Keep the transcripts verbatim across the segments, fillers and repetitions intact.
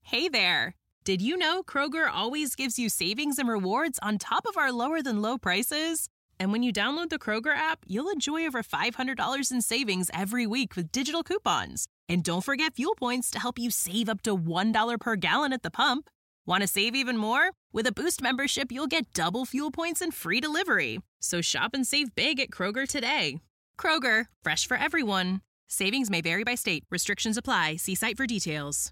Hey there! Did you know Kroger always gives you savings and rewards on top of our lower-than-low prices? And when you download the Kroger app, you'll enjoy over five hundred dollars in savings every week with digital coupons. And don't forget fuel points to help you save up to one dollar per gallon at the pump. Want to save even more? With a Boost membership, you'll get double fuel points and free delivery. So shop and save big at Kroger today. Kroger, fresh for everyone. Savings may vary by state. Restrictions apply. See site for details.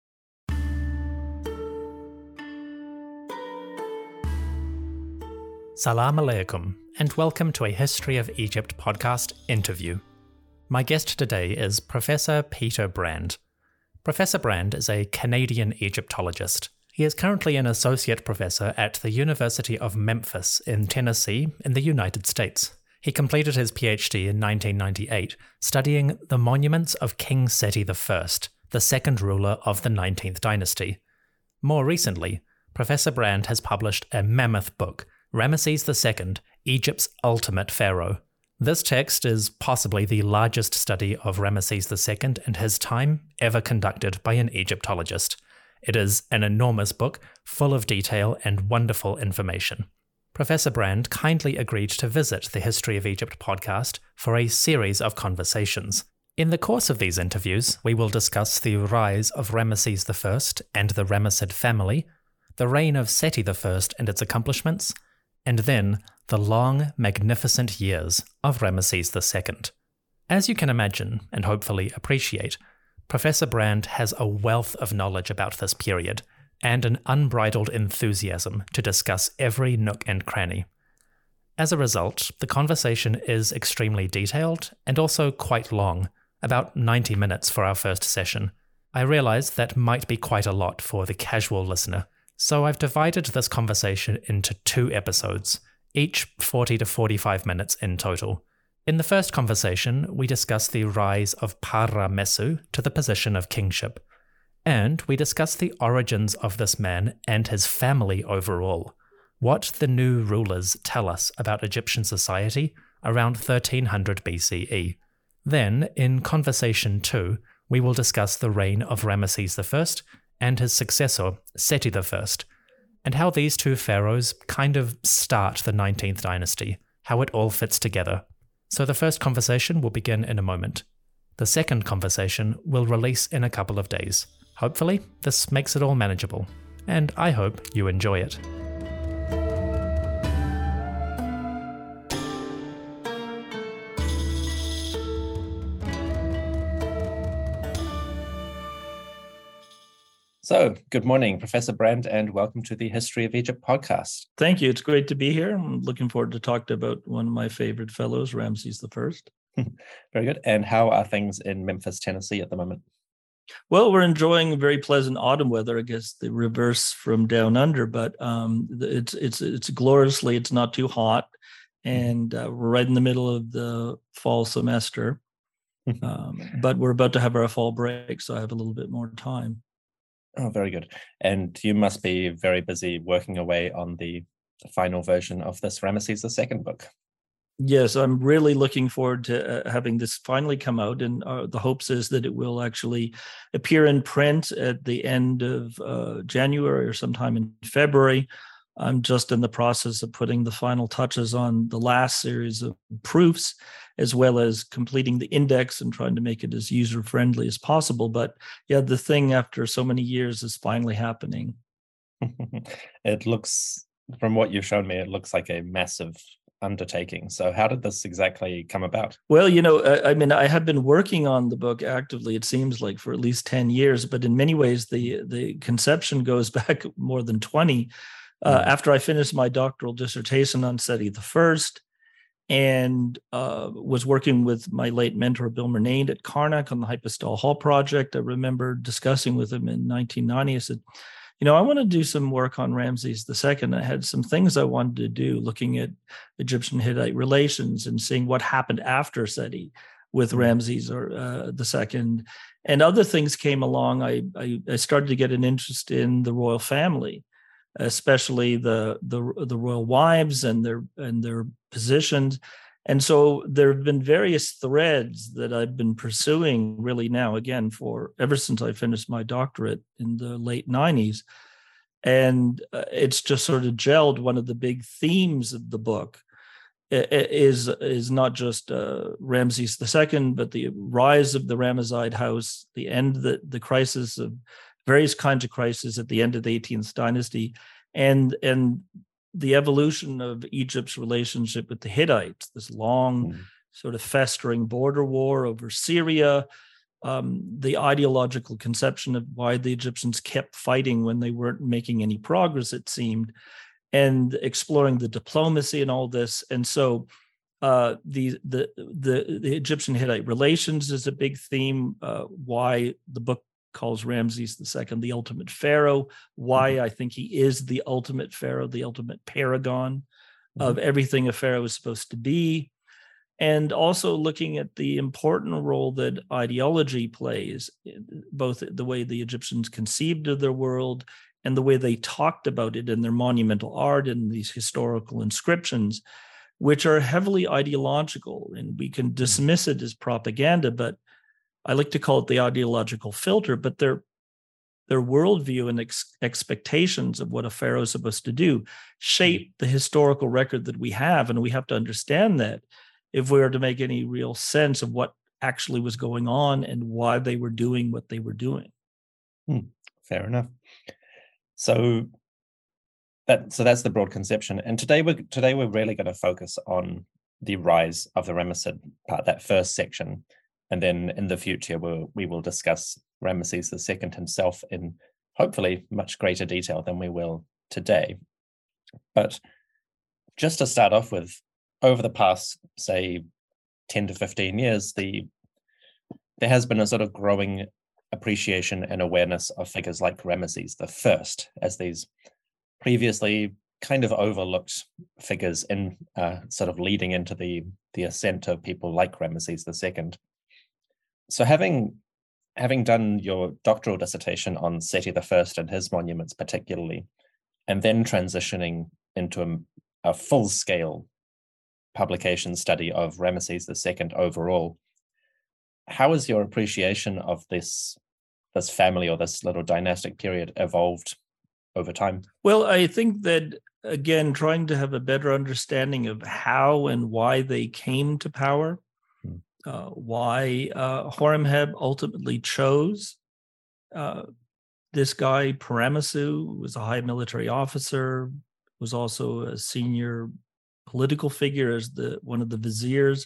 Salam alaikum, and welcome to a History of Egypt podcast interview. My guest today is Professor Peter Brand. Professor Brand is a Canadian Egyptologist. He is currently an associate professor at the University of Memphis in Tennessee in the United States. He completed his PhD in nineteen ninety-eight, studying the monuments of King Seti the First, the second ruler of the nineteenth dynasty. More recently, Professor Brand has published a mammoth book, Ramesses the Second, Egypt's Ultimate Pharaoh. This text is possibly the largest study of Ramesses the Second and his time ever conducted by an Egyptologist. It is an enormous book, full of detail and wonderful information. Professor Brand kindly agreed to visit the History of Egypt podcast for a series of conversations. In the course of these interviews, we will discuss the rise of Ramesses the First and the Ramessid family, the reign of Seti the First and its accomplishments, and then the long, magnificent years of Ramesses the Second. As you can imagine, and hopefully appreciate, Professor Brand has a wealth of knowledge about this period, and an unbridled enthusiasm to discuss every nook and cranny. As a result, the conversation is extremely detailed and also quite long, about ninety minutes for our first session. I realize that might be quite a lot for the casual listener, so I've divided this conversation into two episodes, each forty to forty-five minutes in total. In the first conversation, we discuss the rise of Paramessu to the position of kingship, and we discuss the origins of this man and his family overall, what the new rulers tell us about Egyptian society around thirteen hundred B C E. Then, in conversation two, we will discuss the reign of Ramesses the First and his successor, Seti the First, and how these two pharaohs kind of start the nineteenth dynasty, how it all fits together. So the first conversation will begin in a moment. The second conversation will release in a couple of days. Hopefully, this makes it all manageable, and I hope you enjoy it. So, good morning, Professor Brand, and welcome to the History of Egypt podcast. Thank you. It's great to be here. I'm looking forward to talk about one of my favorite fellows, Ramesses the First. Very good. And how are things in Memphis, Tennessee at the moment? Well, we're enjoying very pleasant autumn weather. I guess the reverse from down under, but um, it's it's it's gloriously. It's not too hot, and uh, we're right in the middle of the fall semester. um, but we're about to have our fall break, so I have a little bit more time. Oh, very good. And you must be very busy working away on the final version of this Ramesses the Second book. Yes, I'm really looking forward to uh, having this finally come out, and uh, the hopes is that it will actually appear in print at the end of uh, January or sometime in February. I'm just in the process of putting the final touches on the last series of proofs, as well as completing the index and trying to make it as user-friendly as possible. But yeah, the thing after so many years is finally happening. It looks, from what you've shown me, it looks like a massive undertaking. So how did this exactly come about? Well, you know, I, I mean, I had been working on the book actively, it seems like, for at least ten years, but in many ways, the, the conception goes back more than twenty. Uh, after I finished my doctoral dissertation on Seti the First, and uh, was working with my late mentor, Bill Murnane, at Karnak on the Hypostyle Hall project, I remember discussing with him in nineteen ninety. I said, you know, I want to do some work on Ramesses the Second. I had some things I wanted to do, looking at Egyptian Hittite relations and seeing what happened after Seti with Ramesses or uh, the Second. And other things came along. I, I, I started to get an interest in the royal family, especially the the the royal wives and their and their positions. And so there have been various threads that I've been pursuing really now, again, for ever since I finished my doctorate in the late nineties. And uh, it's just sort of gelled. One of the big themes of the book is, is not just uh, Ramses the Second, but the rise of the Ramesside house, the end, the, the crisis of various kinds of crises at the end of the eighteenth dynasty, and and the evolution of Egypt's relationship with the Hittites, this long mm. sort of festering border war over Syria, um, the ideological conception of why the Egyptians kept fighting when they weren't making any progress, it seemed, and exploring the diplomacy and all this. And so uh, the, the, the, the Egyptian-Hittite relations is a big theme, uh, why the book calls Ramses the Second the ultimate pharaoh, why mm-hmm. I think he is the ultimate pharaoh, the ultimate paragon mm-hmm. of everything a pharaoh is supposed to be, and also looking at the important role that ideology plays, both the way the Egyptians conceived of their world and the way they talked about it in their monumental art and these historical inscriptions, which are heavily ideological, and we can dismiss it as propaganda, but I like to call it the ideological filter, but their their worldview and ex- expectations of what a pharaoh is supposed to do shape the historical record that we have, and we have to understand that if we are to make any real sense of what actually was going on and why they were doing what they were doing. Hmm, fair enough. So that so that's the broad conception, and today we're today we're really going to focus on the rise of the Ramessid part, that first section. And then in the future, we'll, we will discuss Ramesses the Second himself in hopefully much greater detail than we will today. But just to start off with, over the past, say, ten to fifteen years, the there has been a sort of growing appreciation and awareness of figures like Ramesses the First as these previously kind of overlooked figures in uh, sort of leading into the, the ascent of people like Ramesses the Second. So having having done your doctoral dissertation on Seti the First and his monuments particularly, and then transitioning into a, a full-scale publication study of Ramesses the Second overall, how has your appreciation of this this family or this little dynastic period evolved over time? Well, I think that, again, trying to have a better understanding of how and why they came to power, Uh, why uh, Horemheb ultimately chose uh, this guy, Paramessu, was a high military officer, was also a senior political figure as the one of the viziers,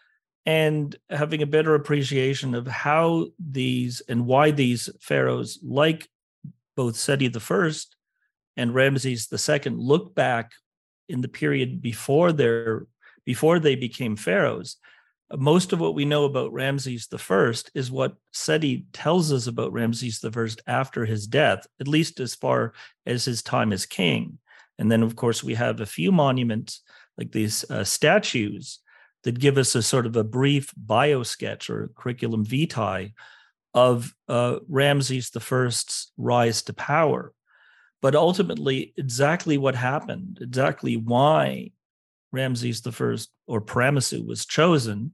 and having a better appreciation of how these and why these pharaohs, like both Seti the First and Ramses the Second, look back in the period before their before they became pharaohs. Most of what we know about Ramses the First is what Seti tells us about Ramses the First after his death, at least as far as his time as king. And then, of course, we have a few monuments, like these uh, statues, that give us a sort of a brief bio sketch or curriculum vitae of uh, Ramses the First's rise to power. But ultimately, exactly what happened, exactly why Ramses the First or Paramessu was chosen,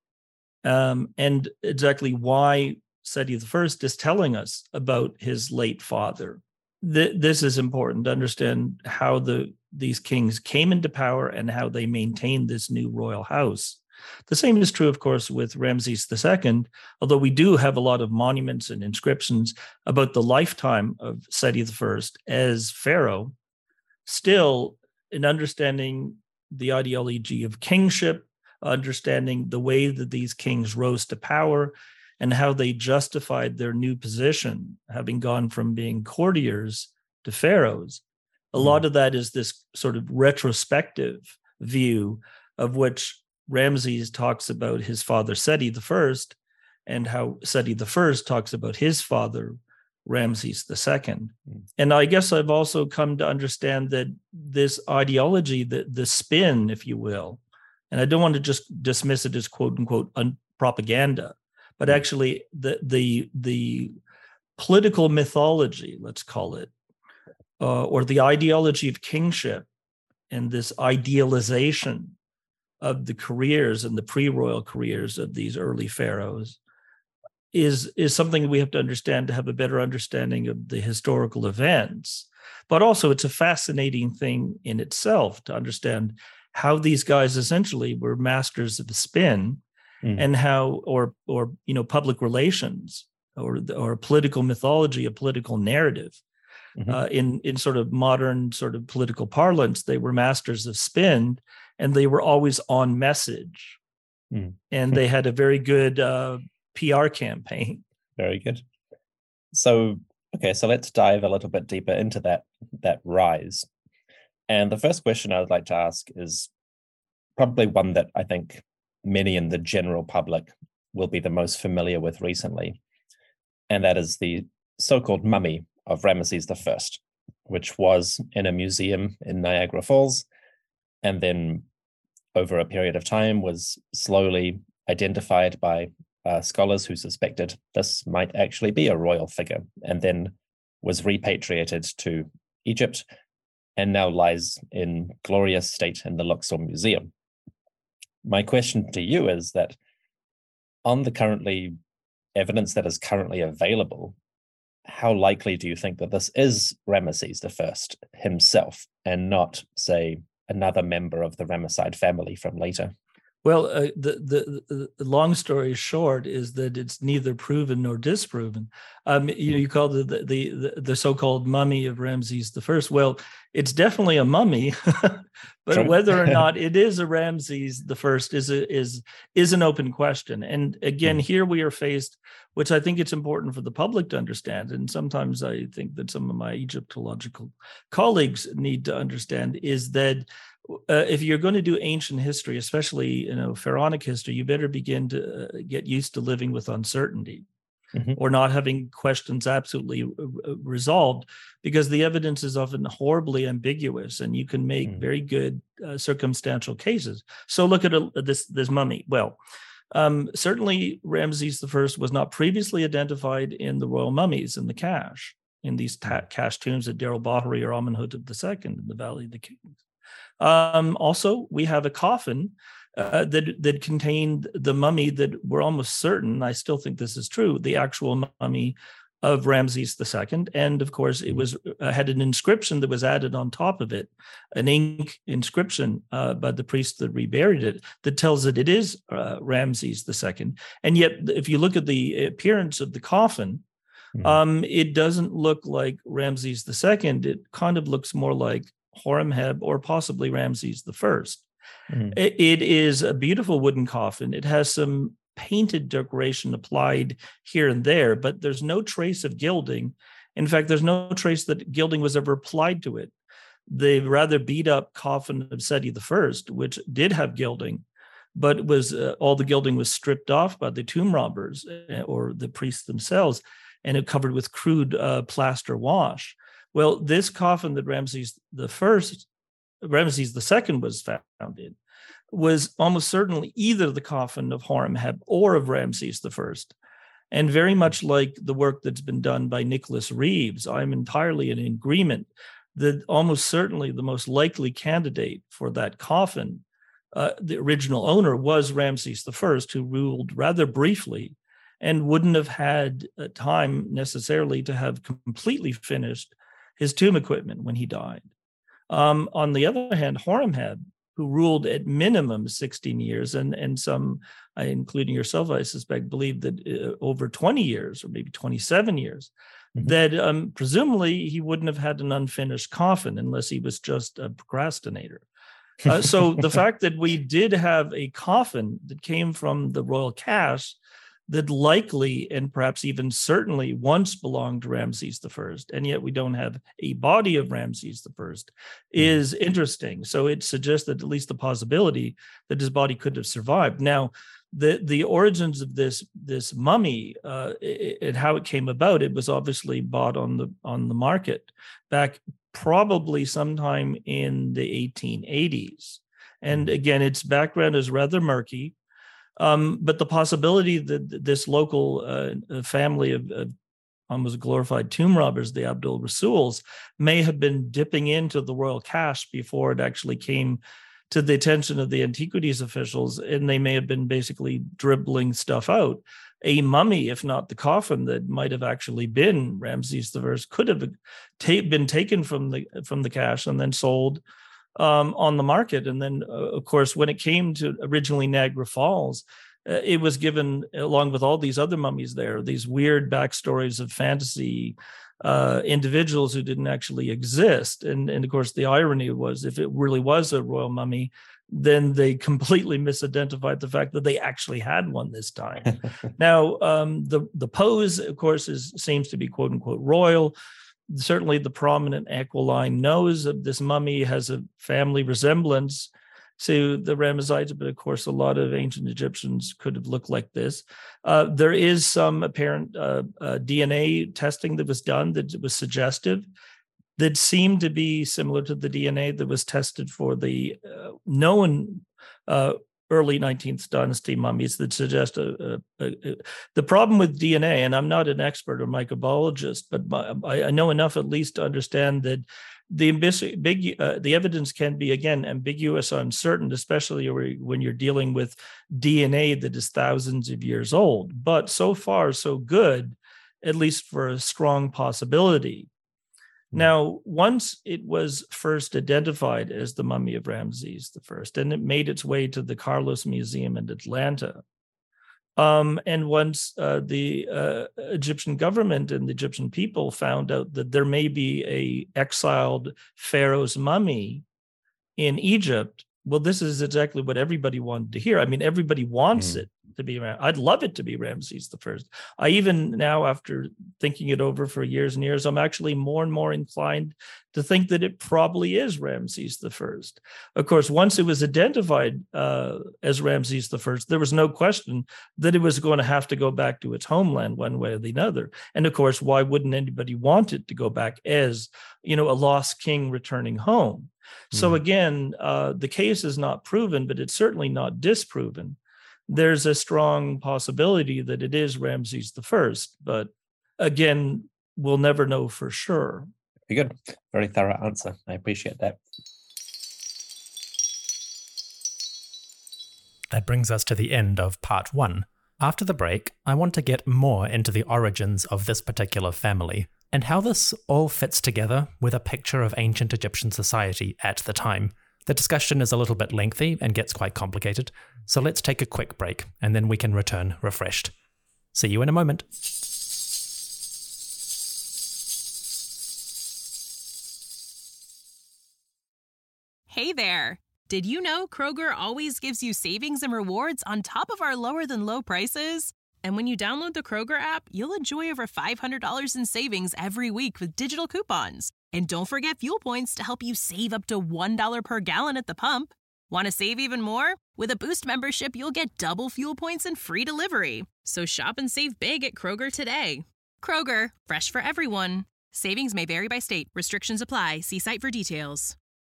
um, and exactly why Seti the First is telling us about his late father. Th- this is important to understand how the these kings came into power and how they maintained this new royal house. The same is true, of course, with Ramses the Second, although we do have a lot of monuments and inscriptions about the lifetime of Seti the First as pharaoh. Still, in understanding the ideology of kingship, understanding the way that these kings rose to power and how they justified their new position, having gone from being courtiers to pharaohs. A mm. lot of that is this sort of retrospective view of which Ramses talks about his father Seti the First, and how Seti the First talks about his father Ramses the Second. Mm. And I guess I've also come to understand that this ideology, the, the spin, if you will, and I don't want to just dismiss it as quote unquote un- propaganda, but mm. actually the, the, the political mythology, let's call it, uh, or the ideology of kingship and this idealization of the careers and the pre-royal careers of these early pharaohs is, is something we have to understand to have a better understanding of the historical events. But also it's a fascinating thing in itself to understand how these guys essentially were masters of the spin, mm. and how, or, or, you know, public relations or, or political mythology, a political narrative. Mm-hmm. Uh, in, in sort of modern sort of political parlance, they were masters of spin, and they were always on message. Mm. And they had a very good uh, P R campaign. Very good. So, okay, so let's dive a little bit deeper into that, that rise. And the first question I would like to ask is probably one that I think many in the general public will be the most familiar with recently. And that is the so-called mummy of Ramesses the First, which was in a museum in Niagara Falls, and then over a period of time was slowly identified by uh, scholars who suspected this might actually be a royal figure, and then was repatriated to Egypt, and now lies in glorious state in the Luxor Museum. My question to you is that on the currently evidence that is currently available, how likely do you think that this is Ramesses the First himself and not, say, another member of the Ramesside family from later? Well, uh, the, the the long story short is that it's neither proven nor disproven. Um, you know, you call the the the, the so-called mummy of Ramses the First. Well, it's definitely a mummy, but True. Whether or not it is a Ramses the First is a, is is an open question. And again, mm. here we are faced, which I think it's important for the public to understand, and sometimes I think that some of my Egyptological colleagues need to understand, is that Uh, if you're going to do ancient history, especially, you know, pharaonic history, you better begin to uh, get used to living with uncertainty, mm-hmm. or not having questions absolutely uh, resolved, because the evidence is often horribly ambiguous, and you can make mm. very good uh, circumstantial cases. So look at a, this this mummy. Well, um, certainly Ramses the First was not previously identified in the royal mummies in the cache, in these ta- cache tombs at Deir el-Bahari or Amenhotep the Second in the Valley of the Kings. Um, also, we have a coffin uh, that that contained the mummy that we're almost certain, I still think this is true, the actual mummy of Ramses the Second. And of course, it was uh, had an inscription that was added on top of it, an ink inscription uh, by the priest that reburied it, that tells that it is uh, Ramses the Second. And yet, if you look at the appearance of the coffin, mm-hmm. um, it doesn't look like Ramses the Second. It kind of looks more like Horemheb or possibly Ramses the First. Mm. It, it is a beautiful wooden coffin. It has some painted decoration applied here and there, but there's no trace of gilding. In fact, there's no trace that gilding was ever applied to it. The rather beat up coffin of Seti the First, which did have gilding, but was uh, all the gilding was stripped off by the tomb robbers uh, or the priests themselves, and it covered with crude uh, plaster wash. Well, this coffin that Ramses the First, Ramses the Second was found in, was almost certainly either the coffin of Horemheb or of Ramses the First. And very much like the work that's been done by Nicholas Reeves, I'm entirely in agreement that almost certainly the most likely candidate for that coffin, uh, the original owner, was Ramses the First, who ruled rather briefly and wouldn't have had time necessarily to have completely finished his tomb equipment when he died. Um, on the other hand, Horemheb, who ruled at minimum sixteen years, and, and some, including yourself, I suspect, believe that uh, over twenty years or maybe twenty-seven years, mm-hmm. that um, presumably he wouldn't have had an unfinished coffin unless he was just a procrastinator. Uh, so the fact that we did have a coffin that came from the royal cache that likely and perhaps even certainly once belonged to Ramses the First, and yet we don't have a body of Ramses the First, is interesting. So it suggests that at least the possibility that his body could have survived. Now, the the origins of this this mummy uh, and how it came about, it was obviously bought on the on the market back probably sometime in the eighteen eighties. And again, its background is rather murky. Um, but the possibility that this local uh, family of, of almost glorified tomb robbers, the Abdul Rasuls, may have been dipping into the royal cache before it actually came to the attention of the antiquities officials, and they may have been basically dribbling stuff out. A mummy, if not the coffin that might have actually been Ramses the First, could have ta- been taken from the from the cache and then sold um, on the market. And then, uh, of course, when it came to originally Niagara Falls, uh, it was given along with all these other mummies there, these weird backstories of fantasy uh, individuals who didn't actually exist. And, and of course, the irony was, if it really was a royal mummy, then they completely misidentified the fact that they actually had one this time. Now, um, the, the pose, of course, is seems to be quote unquote royal. Certainly the prominent aquiline nose of this mummy has a family resemblance to the Ramessides, but of course, a lot of ancient Egyptians could have looked like this. Uh, there is some apparent uh, uh, D N A testing that was done that was suggestive, that seemed to be similar to the D N A that was tested for the uh, known uh, early nineteenth dynasty mummies that suggest a, a, a, a, the problem with D N A, and I'm not an expert or microbiologist, but my, I, I know enough at least to understand that the big uh, the evidence can be, again, ambiguous or uncertain, especially when you're dealing with D N A that is thousands of years old. But so far, so good, at least for a strong possibility. Now, once it was first identified as the mummy of Ramses the First, and it made its way to the Carlos Museum in Atlanta, um, and once uh, the uh, Egyptian government and the Egyptian people found out that there may be a exiled pharaoh's mummy in Egypt, well, this is exactly what everybody wanted to hear. I mean, everybody wants mm. it to be Ram. I'd love it to be Ramses the First. I even now, after thinking it over for years and years, I'm actually more and more inclined to think that it probably is Ramses the First. Of course, once it was identified uh, as Ramses the First, there was no question that it was going to have to go back to its homeland one way or the other. And of course, why wouldn't anybody want it to go back as, you know, a lost king returning home? So mm. again, uh, the case is not proven, but it's certainly not disproven. There's a strong possibility that it is Ramses the First, but again, we'll never know for sure. Very good. Very thorough answer. I appreciate that. That brings us to the end of part one. After the break, I want to get more into the origins of this particular family and how this all fits together with a picture of ancient Egyptian society at the time. The discussion is a little bit lengthy and gets quite complicated, so let's take a quick break and then we can return refreshed. See you in a moment. Hey there! Did you know Kroger always gives you savings and rewards on top of our lower than low prices? And when you download the Kroger app, you'll enjoy over five hundred dollars in savings every week with digital coupons. And don't forget fuel points to help you save up to one dollar per gallon at the pump. Want to save even more? With a Boost membership, you'll get double fuel points and free delivery. So shop and save big at Kroger today. Kroger, fresh for everyone. Savings may vary by state. Restrictions apply. See site for details.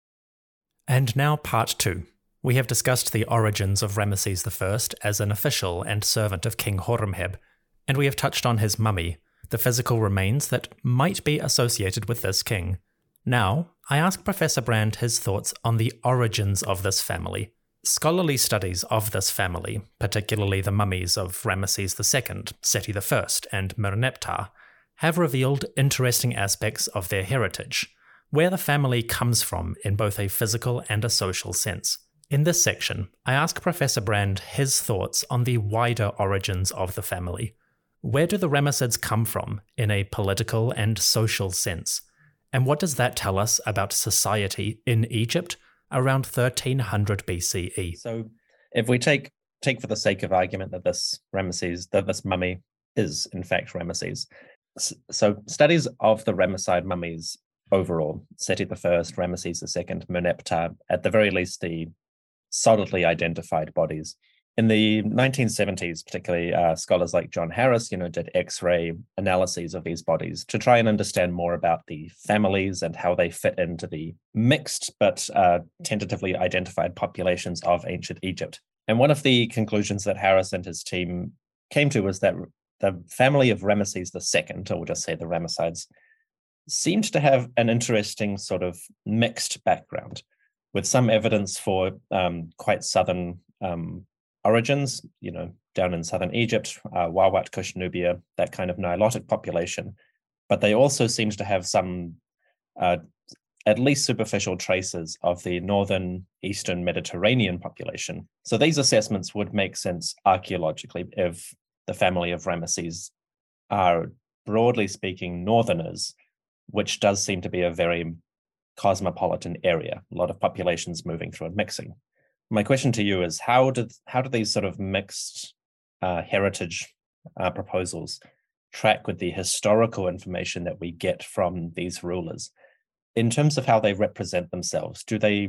And now part two. We have discussed the origins of Ramesses the First as an official and servant of King Horemheb, and we have touched on his mummy, the physical remains that might be associated with this king. Now, I ask Professor Brand his thoughts on the origins of this family. Scholarly studies of this family, particularly the mummies of Ramesses the Second, Seti the First, and Merneptah, have revealed interesting aspects of their heritage, where the family comes from in both a physical and a social sense. In this section, I ask Professor Brand his thoughts on the wider origins of the family. Where do the Ramessids come from in a political and social sense? And what does that tell us about society in Egypt around thirteen hundred B C E? So if we take take for the sake of argument that this Ramesses, that this mummy is in fact Ramesses. So studies of the Ramesside mummies overall, Seti the First, Ramesses the Second, Merneptah, at the very least the solidly identified bodies. In the nineteen seventies, particularly uh, scholars like John Harris, you know, did X-ray analyses of these bodies to try and understand more about the families and how they fit into the mixed but uh, tentatively identified populations of ancient Egypt. And one of the conclusions that Harris and his team came to was that the family of Ramesses the Second, or we'll just say the Ramessides, seemed to have an interesting sort of mixed background. with some evidence for um, quite southern um, origins, you know, down in southern Egypt, uh, Wawat, Kush, Nubia, that kind of Nilotic population. But they also seem to have some, uh, at least superficial traces of the northern eastern Mediterranean population. So these assessments would make sense archaeologically if the family of Ramesses are, broadly speaking, northerners, which does seem to be a very cosmopolitan area, a lot of populations moving through and mixing. My question to you is, how did how do these sort of mixed uh, heritage uh, proposals track with the historical information that we get from these rulers? In terms of how they represent themselves, do they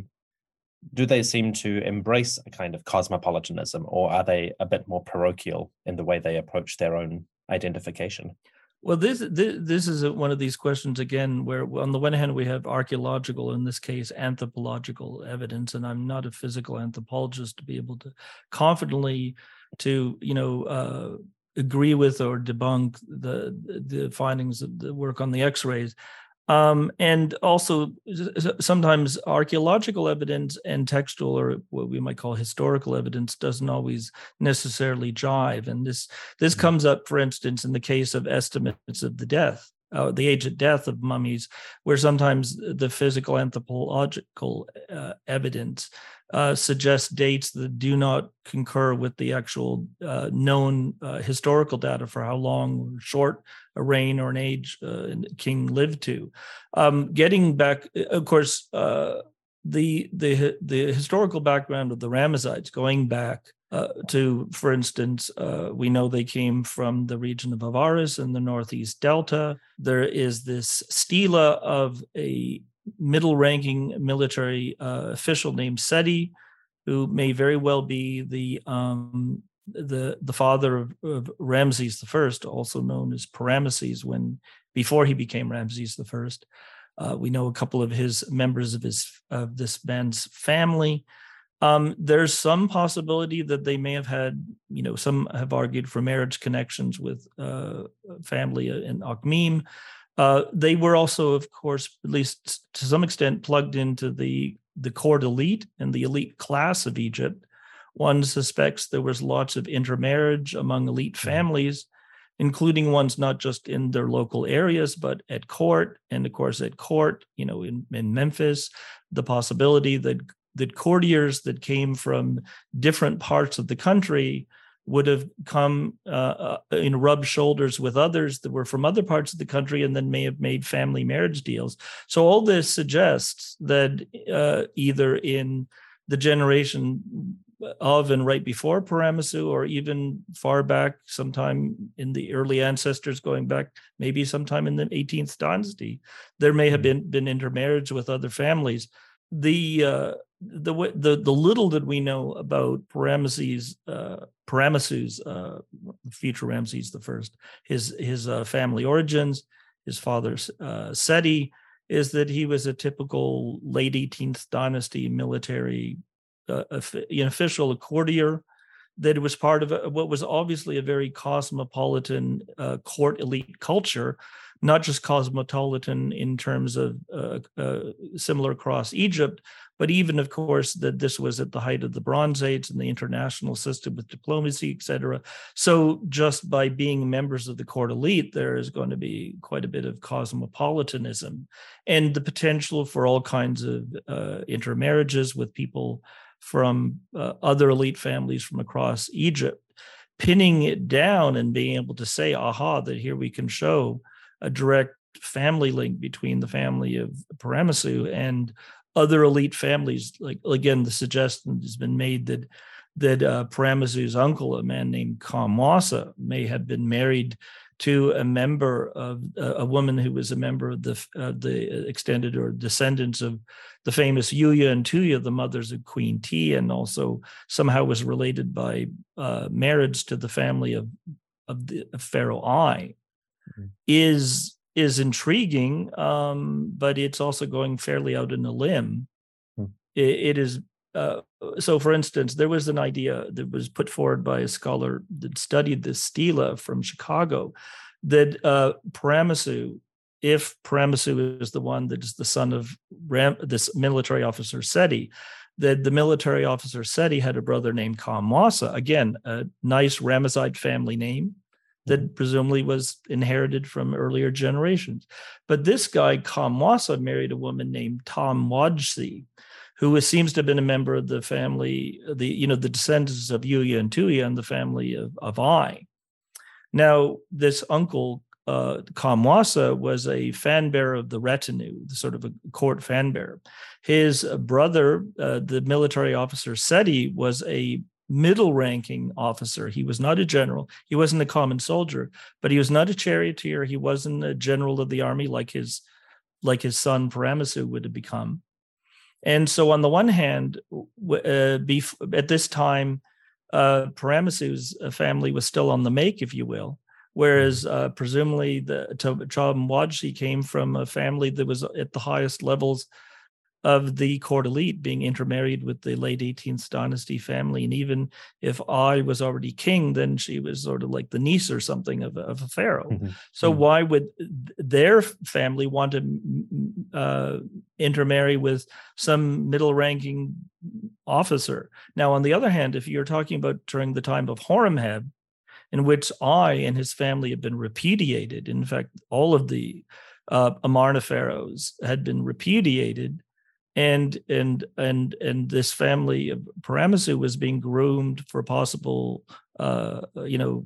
do they seem to embrace a kind of cosmopolitanism, or are they a bit more parochial in the way they approach their own identification? Well, this, this this is one of these questions again, where on the one hand we have archaeological, in this case anthropological evidence, and I'm not a physical anthropologist to be able to confidently to you know uh, agree with or debunk the the findings of the work on the X-rays. Um, and also sometimes archaeological evidence and textual, or what we might call historical evidence, doesn't always necessarily jive. And this this mm-hmm. comes up, for instance, in the case of estimates of the death, uh, the age of death of mummies, where sometimes the physical anthropological uh, evidence uh, suggests dates that do not concur with the actual uh, known uh, historical data for how long or short a reign or an age uh, king lived to. Um, getting back, of course, uh, the the the historical background of the Ramessides, going back uh, to, for instance, uh, we know they came from the region of Avaris in the northeast delta. There is this stela of a middle-ranking military uh, official named Seti, who may very well be the um, the the father of, of Ramses the First, also known as Parameses, when before he became Ramses the First. Uh, we know a couple of his members of his of this man's family. Um, there's some possibility that they may have had, you know, some have argued for marriage connections with uh, family in Akhmim. Uh, they were also, of course, at least to some extent, plugged into the the court elite and the elite class of Egypt. One suspects there was lots of intermarriage among elite families, including ones not just in their local areas, but at court. And of course, at court, you know, in, in Memphis, the possibility that, that courtiers that came from different parts of the country would have come uh, and rubbed shoulders with others that were from other parts of the country and then may have made family marriage deals. So all this suggests that uh, either in the generation of and right before Paramesu, or even far back, sometime in the early ancestors, going back maybe sometime in the eighteenth dynasty, there may have been, been intermarriage with other families. The uh, the the the little that we know about Parameses, uh, Paramesu's uh, future Ramses the First, his his uh, family origins, his father uh, Seti, is that he was a typical late eighteenth dynasty military uh, official, a courtier, that was part of a, what was obviously a very cosmopolitan uh, court elite culture, not just cosmopolitan in terms of uh, uh, similar across Egypt, but even, of course, that this was at the height of the Bronze Age and the international system with diplomacy, et cetera. So just by being members of the court elite, there is going to be quite a bit of cosmopolitanism and the potential for all kinds of uh, intermarriages with people from uh, other elite families from across Egypt, pinning it down and being able to say, aha, that here we can show a direct family link between the family of Paramesu and other elite families. Like, again, the suggestion has been made that that uh, Paramesu's uncle, a man named Kamwasa, may have been married to a member of uh, a woman who was a member of the uh, the extended or descendants of the famous Yuya and Tuya, the mothers of Queen T, and also somehow was related by uh, marriage to the family of of, the, of Pharaoh I. Mm-hmm. is is intriguing, um, but it's also going fairly out on a limb. Mm-hmm. It, it is uh, so. For instance, there was an idea that was put forward by a scholar that studied this stela from Chicago, that uh, Paramesu if Paramasu is the one that is the son of Ram, this military officer Seti, that the military officer Seti had a brother named Kamwasa, again, a nice Ramesside family name that presumably was inherited from earlier generations. But this guy, Kamwasa, married a woman named Tamwadsi, who seems to have been a member of the family, the you know, the descendants of Yuya and Tuya and the family of, of Ai. Now, this uncle, uh, Kamwasa, was a fan bearer of the retinue, sort of a court fan bearer. His brother, uh, the military officer Seti, was a middle-ranking officer. He was not a general. He wasn't a common soldier, but he was not a charioteer. He wasn't a general of the army like his, like his son Paramasu would have become. And so on the one hand, uh, bef- at this time, uh, Paramasu's family was still on the make, if you will, whereas uh, presumably the Tamwadsi came from a family that was at the highest levels of the court elite, being intermarried with the late eighteenth dynasty family. And even if I was already king, then she was sort of like the niece or something of, of a pharaoh. Mm-hmm. So mm-hmm. why would their family want to uh, intermarry with some middle-ranking officer? Now, on the other hand, if you're talking about during the time of Horemheb, in which I and his family had been repudiated, in fact, all of the uh, Amarna pharaohs had been repudiated, And and and and this family of Paramasu was being groomed for possible, uh, you know,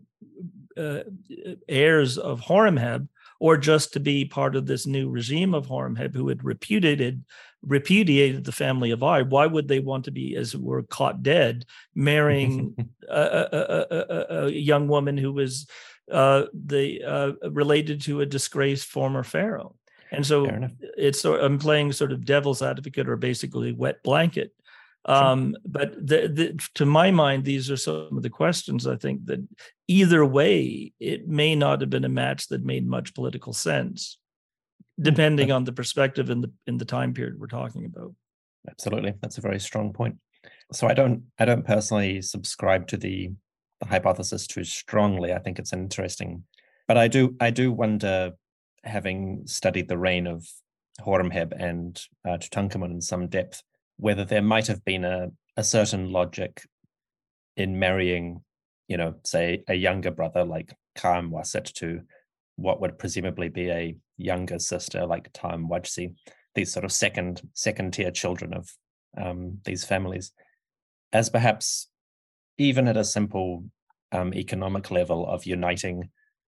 uh, heirs of Horemheb, or just to be part of this new regime of Horemheb, who had repudiated repudiated the family of Ai. Why would they want to be, as it were, caught dead, marrying a, a, a, a young woman who was uh, the uh, related to a disgraced former pharaoh? And so it's sort of, I'm playing sort of devil's advocate, or basically wet blanket. Um, sure. But the, the, to my mind, these are some of the questions, I think, that either way, it may not have been a match that made much political sense, depending mm-hmm. on the perspective in the in the time period we're talking about. Absolutely. That's a very strong point. So I don't I don't personally subscribe to the, the hypothesis too strongly. I think it's interesting. But I do I do wonder, having studied the reign of Horemheb and uh, Tutankhamun in some depth, whether there might have been a, a certain logic in marrying, you know, say a younger brother like Kamwaset to what would presumably be a younger sister like Tamwadsi, these sort of second second tier children of um, these families, as perhaps even at a simple um, economic level of uniting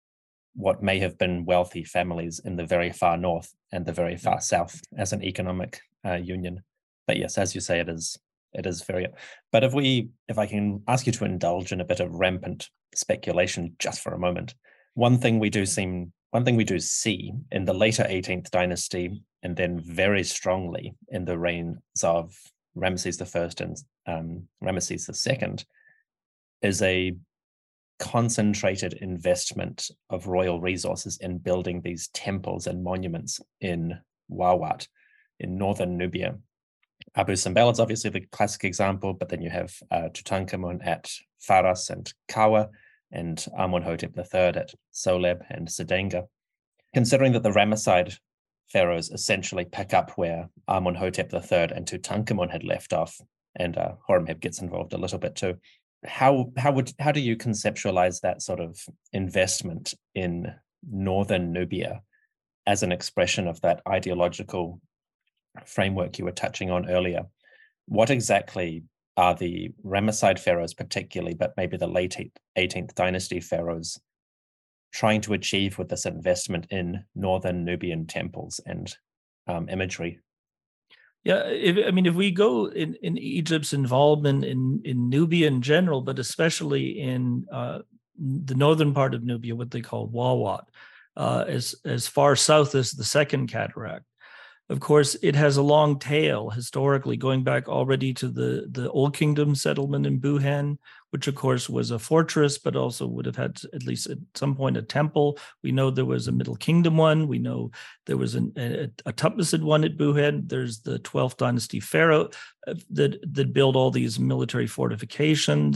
what may have been wealthy families in the very far north and the very far south as an economic uh, union. But yes, as you say, it is it is very. But if we, if I can ask you to indulge in a bit of rampant speculation just for a moment, one thing we do seem, one thing we do see in the later eighteenth dynasty, and then very strongly in the reigns of Ramesses the First and um, Ramesses the Second, is a concentrated investment of royal resources in building these temples and monuments in Wawat, in northern Nubia. Abu Simbel is obviously the classic example, but then you have uh, Tutankhamun at Faras and Kawa, and Amunhotep the Third at Soleb and Sedenga. Considering that the Ramesside pharaohs essentially pick up where Amunhotep the Third and Tutankhamun had left off, and uh, Horemheb gets involved a little bit too, How how would how do you conceptualize that sort of investment in northern Nubia as an expression of that ideological framework you were touching on earlier? What exactly are the Ramesside pharaohs particularly, but maybe the late eighteenth dynasty pharaohs, trying to achieve with this investment in northern Nubian temples and um, imagery? Yeah, if, I mean, if we go in, in Egypt's involvement in, in Nubia in general, but especially in uh, the northern part of Nubia, what they call Wawat, uh, as, as far south as the Second Cataract, of course, it has a long tail historically, going back already to the, the Old Kingdom settlement in Buhan, which of course was a fortress, but also would have had at least at some point a temple. We know there was a Middle Kingdom one. We know there was an, a, a Tutmosid one at Buhan. There's the twelfth dynasty pharaoh that, that built all these military fortifications.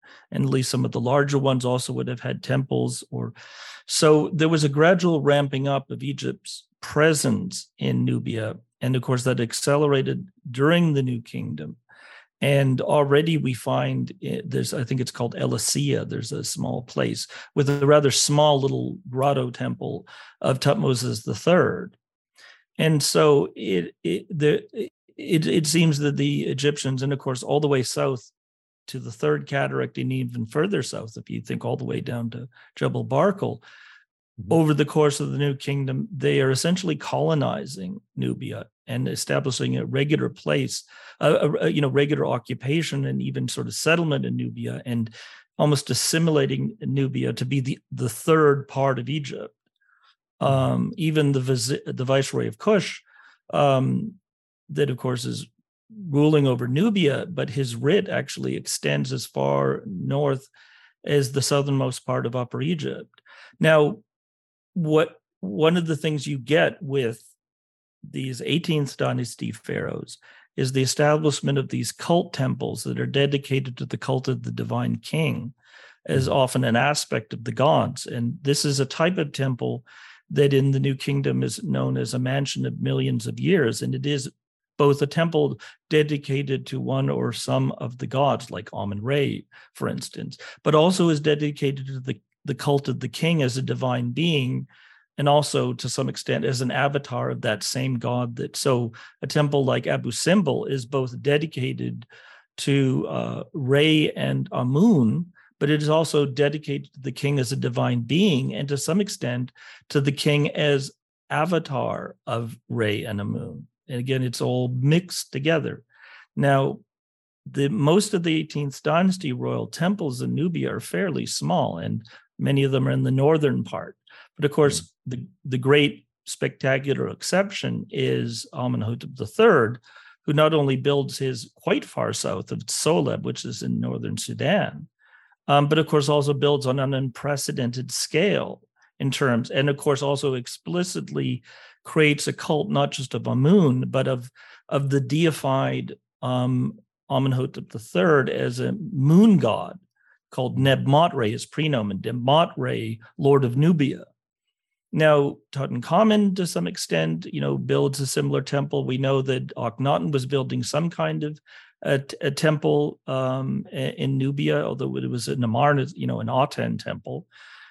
and at least some of the larger ones also would have had temples. Or so there was a gradual ramping up of Egypt's presence in Nubia, and of course that accelerated during the New Kingdom. And already we find it, there's, I think it's called Elasia, there's a small place with a rather small little grotto temple of Thutmose the Third. And so it it, the, it it seems that the Egyptians, and of course all the way south to the Third Cataract and even further south, if you think all the way down to Jebel Barkal, mm-hmm. over the course of the New Kingdom, they are essentially colonizing Nubia and establishing a regular place, a, a you know regular occupation and even sort of settlement in Nubia, and almost assimilating Nubia to be the, the third part of Egypt. Um, even the viz- the viceroy of Kush, um, that of course is ruling over Nubia, but his writ actually extends as far north as the southernmost part of Upper Egypt. Now, what one of the things you get with these eighteenth dynasty pharaohs is the establishment of these cult temples that are dedicated to the cult of the divine king as often an aspect of the gods. And this is a type of temple that in the New Kingdom is known as a mansion of millions of years. And it is both a temple dedicated to one or some of the gods, like Amun-Re, for instance, but also is dedicated to the, the cult of the king as a divine being, and also to some extent as an avatar of that same god. That so a temple like Abu Simbel is both dedicated to uh, Re and Amun, but it is also dedicated to the king as a divine being, and to some extent to the king as avatar of Re and Amun. And again, it's all mixed together. Now, the most of the eighteenth dynasty royal temples in Nubia are fairly small, and many of them are in the northern part. But of course, mm-hmm. the, the great spectacular exception is Amenhotep the Third, who not only builds his quite far south of Soleb, which is in northern Sudan, Um, but of course also builds on an unprecedented scale in terms, and of course also explicitly creates a cult not just of Amun, but of, of the deified um, Amenhotep the Third as a moon god called Neb-Mot-Re, his prenomen, Neb-Mot-Re, Lord of Nubia. Now, Tutankhamun, to some extent, you know, builds a similar temple. We know that Akhenaten was building some kind of a, a temple um, in Nubia, although it was an Amarna, you know, an Aten temple.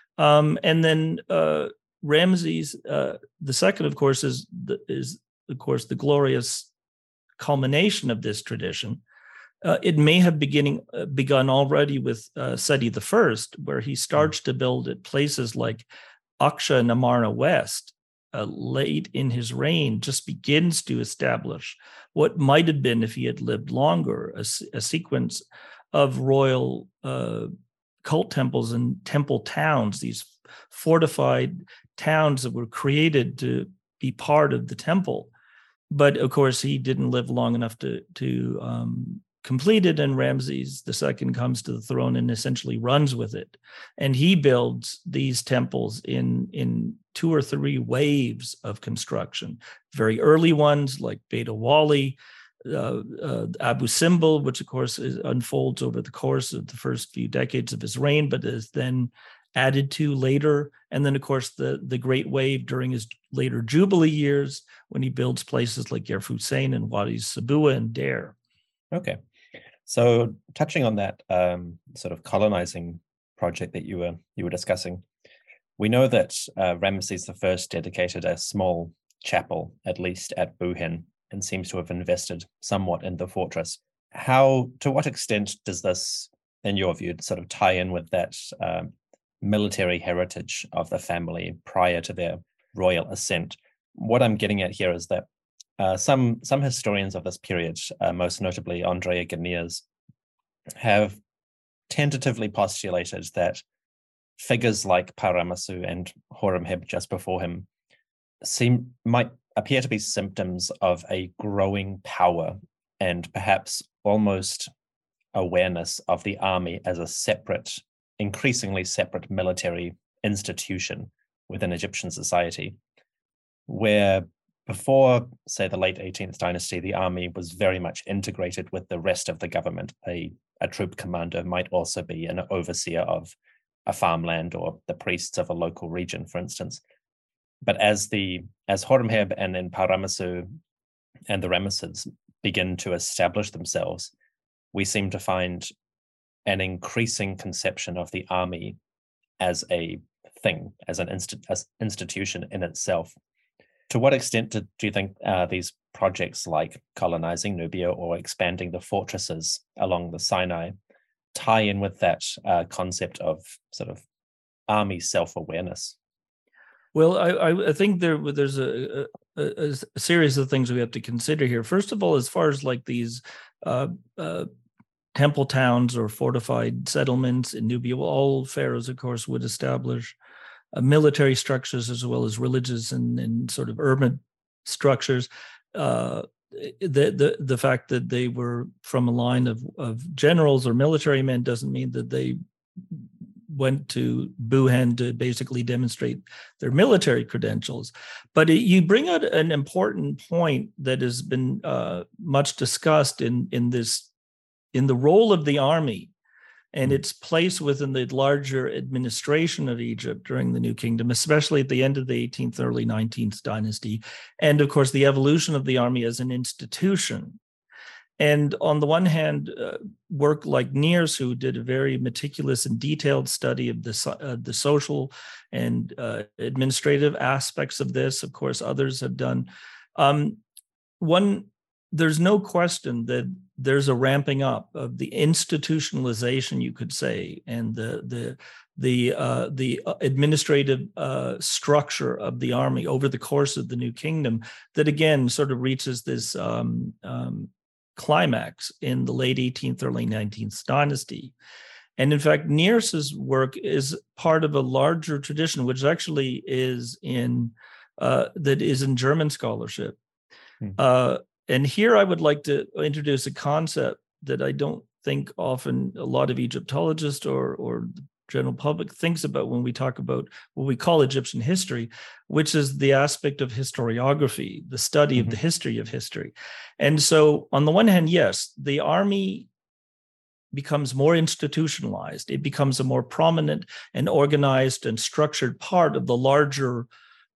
Um, and then uh, Ramses uh, the Second, of course, is the, is of course the glorious culmination of this tradition. Uh, it may have beginning uh, begun already with uh, Seti the First, where he starts to build at places like Aksha and Amarna West. Uh, late in his reign, just begins to establish what might have been, if he had lived longer, a, a sequence of royal uh, cult temples and temple towns, these fortified towns that were created to be part of the temple. But of course, he didn't live long enough to, to um, complete it, and Ramses the Second comes to the throne and essentially runs with it. And he builds these temples in, in two or three waves of construction. Very early ones like Beta Wali, uh, uh, Abu Simbel, which of course is, unfolds over the course of the first few decades of his reign, but is then added to later. And then of course the, the great wave during his later Jubilee years, when he builds places like Yerf Hussein and Wadi Sabua and Deir. Okay. So touching on that um, sort of colonizing project that you were you were discussing, we know that uh, Ramesses the First dedicated a small chapel, at least at Buhen, and seems to have invested somewhat in the fortress. How, to what extent does this, in your view, sort of tie in with that uh, military heritage of the family prior to their royal ascent? What I'm getting at here is that Uh, some some historians of this period, uh, most notably Andrea Geniers, have tentatively postulated that figures like Paramasu and Horemheb just before him seem might appear to be symptoms of a growing power and perhaps almost awareness of the army as a separate, increasingly separate military institution within Egyptian society, where before, say, the late eighteenth dynasty, the army was very much integrated with the rest of the government. A, a troop commander might also be an overseer of a farmland or the priests of a local region, for instance. But as the as Horemheb and then Paramasu and the Ramessids begin to establish themselves, we seem to find an increasing conception of the army as a thing, as an inst- as institution in itself. To what extent do, do you think uh, these projects like colonizing Nubia or expanding the fortresses along the Sinai tie in with that uh, concept of sort of army self-awareness? Well, I, I think there there's a, a, a series of things we have to consider here. First of all, as far as like these uh, uh, temple towns or fortified settlements in Nubia, well, all pharaohs, of course, would establish uh, military structures as well as religious and, and sort of urban structures. Uh, the, the the fact that they were from a line of, of generals or military men doesn't mean that they went to Buhan to basically demonstrate their military credentials. But it, you bring out an important point that has been uh, much discussed in, in this, in the role of the army and its place within the larger administration of Egypt during the New Kingdom, especially at the end of the eighteenth, early nineteenth dynasty, and of course the evolution of the army as an institution. And on the one hand, uh, work like Nears, who did a very meticulous and detailed study of the, uh, the social and uh, administrative aspects of this, of course, others have done. Um, one, there's no question that there's a ramping up of the institutionalization, you could say, and the the the uh, the administrative uh, structure of the army over the course of the New Kingdom that again sort of reaches this Um, um, climax in the late eighteenth, early nineteenth dynasty. And in fact, Nears's work is part of a larger tradition, which actually is in, uh, that is in German scholarship. Hmm. Uh, and here I would like to introduce a concept that I don't think often a lot of Egyptologists or, or the general public thinks about when we talk about what we call Egyptian history, which is the aspect of historiography, the study mm-hmm. of the history of history. And so on the one hand, yes, the army becomes more institutionalized. It becomes a more prominent and organized and structured part of the larger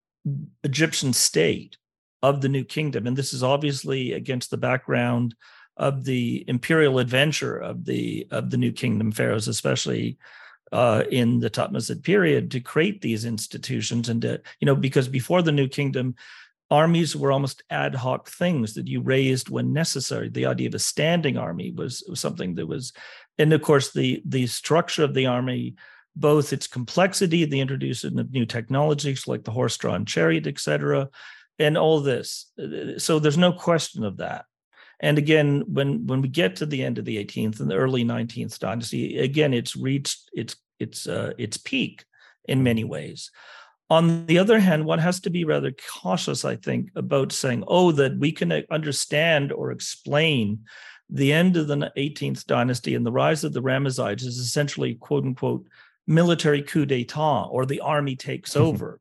Egyptian state of the New Kingdom. And this is obviously against the background of the imperial adventure of the, of the New Kingdom pharaohs, especially Uh, in the Thutmose period, to create these institutions. And, to, you know, because before the New Kingdom, armies were almost ad hoc things that you raised when necessary. The idea of a standing army was, was something that was, and of course, the, the structure of the army, both its complexity, the introduction of new technologies like the horse-drawn chariot, et cetera, and all this. So there's no question of that. And again, when, when we get to the end of the eighteenth and the early nineteenth dynasty, again, it's reached its its uh, its peak in many ways. On the other hand, one has to be rather cautious, I think, about saying, oh, that we can understand or explain the end of the eighteenth dynasty and the rise of the Ramessides is essentially, quote unquote, military coup d'etat, or the army takes over.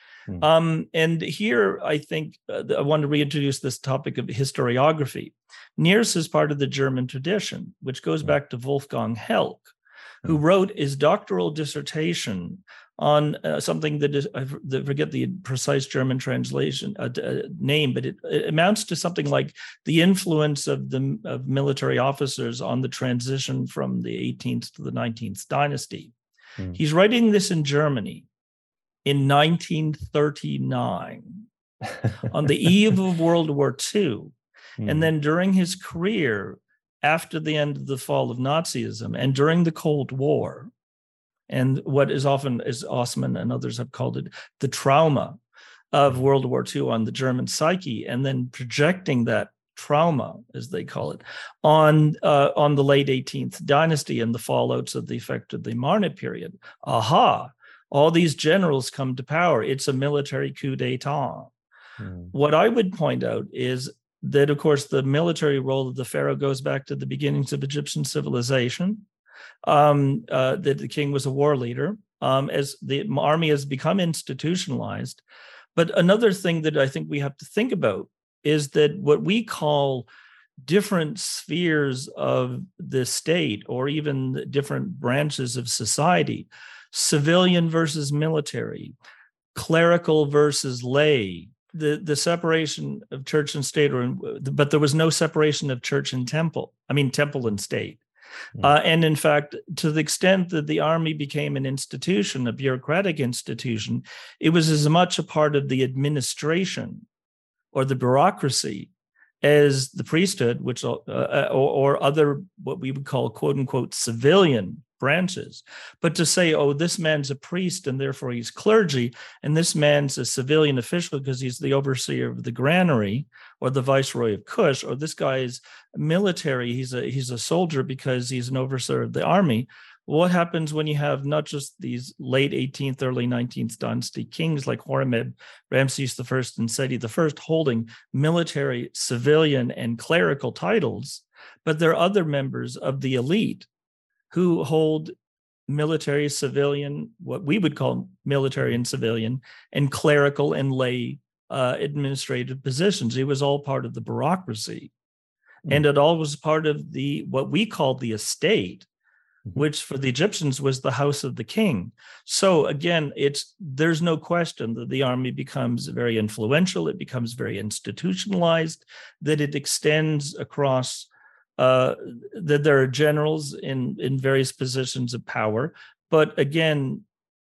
Um, and here, I think uh, I want to reintroduce this topic of historiography. Nears is part of the German tradition, which goes back to Wolfgang Helck, who wrote his doctoral dissertation on uh, something that is, I forget the precise German translation uh, uh, name, but it, it amounts to something like the influence of the of military officers on the transition from the eighteenth to the nineteenth dynasty. Mm. He's writing this in Germany in nineteen thirty-nine, on the eve of World War Two. Mm. And then during his career, after the end of the fall of Nazism and during the Cold War, and what is often, as Osman and others have called it, the trauma of World War Two on the German psyche, and then projecting that trauma, as they call it, on uh, on the late eighteenth dynasty and the fallouts of the effect of the Marna period. Aha! All these generals come to power. It's a military coup d'etat. Mm. What I would point out is that, of course, the military role of the pharaoh goes back to the beginnings of Egyptian civilization, um, uh, that the king was a war leader. Um, as the army has become institutionalized, But another thing that I think we have to think about is that what we call different spheres of the state, or even different branches of society, civilian versus military, clerical versus lay, the, the separation of church and state, or but there was no separation of church and temple, I mean, temple and state. Mm. Uh, and in fact, to the extent that the army became an institution, a bureaucratic institution, it was as much a part of the administration or the bureaucracy as the priesthood, which uh, or, or other what we would call quote unquote civilian branches. But to say, oh, this man's a priest and therefore he's clergy, and this man's a civilian official because he's the overseer of the granary or the viceroy of Kush, or this guy is military, he's a he's a soldier because he's an overseer of the army. What happens when you have not just these late eighteenth, early nineteenth dynasty kings like Horemheb, Ramses the First, and Seti the First holding military, civilian, and clerical titles, but there are other members of the elite who hold military, civilian, what we would call military and civilian, and clerical and lay uh, administrative positions. It was all part of the bureaucracy. Mm-hmm. And it all was part of the what we called the estate, which for the Egyptians was the house of the king. So again, it's there's no question that the army becomes very influential, it becomes very institutionalized, that it extends across, uh, that there are generals in, in various positions of power. But again,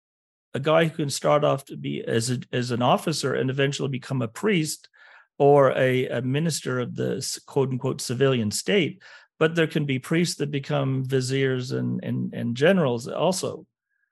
a guy who can start off to be as, a, as an officer and eventually become a priest or a, a minister of the quote unquote civilian state, but there can be priests that become viziers and, and, and generals also.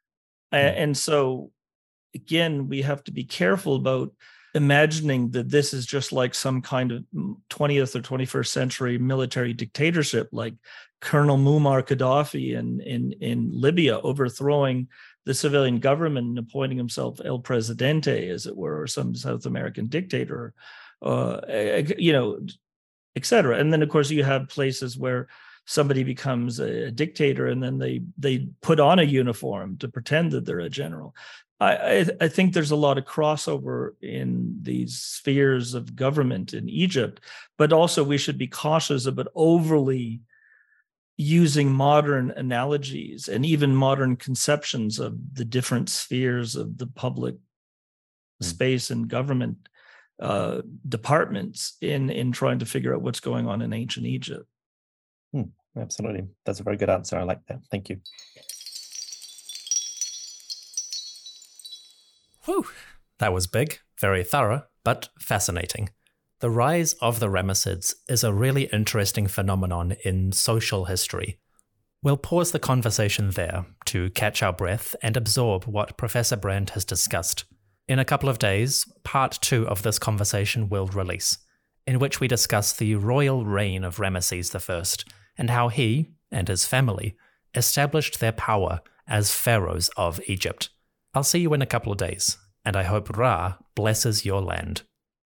Mm. And so, again, we have to be careful about imagining that this is just like some kind of twentieth or twenty-first century military dictatorship, like Colonel Muammar Gaddafi in, in, in Libya overthrowing the civilian government and appointing himself El Presidente, as it were, or some South American dictator, uh, you know, et cetera. And then, of course, you have places where somebody becomes a dictator and then they they put on a uniform to pretend that they're a general. I, I, I think there's a lot of crossover in these spheres of government in Egypt, but also we should be cautious about overly using modern analogies and even modern conceptions of the different spheres of the public mm. space and government uh, departments in, in trying to figure out what's going on in ancient Egypt. Hmm, absolutely. That's a very good answer. I like that. Thank you. Whew. That was big, very thorough, but fascinating. The rise of the Ramessids is a really interesting phenomenon in social history. We'll pause the conversation there to catch our breath and absorb what Professor Brand has discussed. In a couple of days, part two of this conversation will release, in which we discuss the royal reign of Ramesses the First and how he and his family established their power as pharaohs of Egypt. I'll see you in a couple of days, and I hope Ra blesses your land.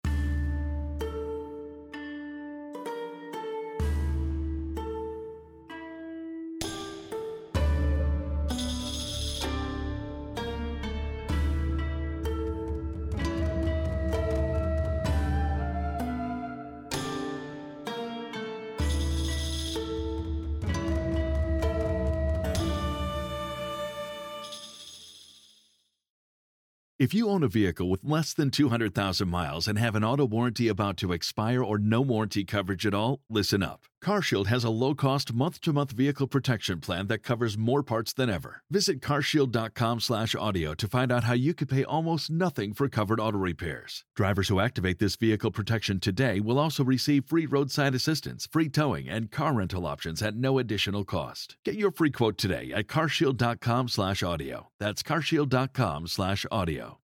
If you own a vehicle with less than two hundred thousand miles and have an auto warranty about to expire or no warranty coverage at all, listen up. CarShield has a low-cost month-to-month vehicle protection plan that covers more parts than ever. Visit carshield.com slash audio to find out how you could pay almost nothing for covered auto repairs. Drivers who activate this vehicle protection today will also receive free roadside assistance, free towing, and car rental options at no additional cost. Get your free quote today at carshield.com slash audio. That's carshield.com slash audio.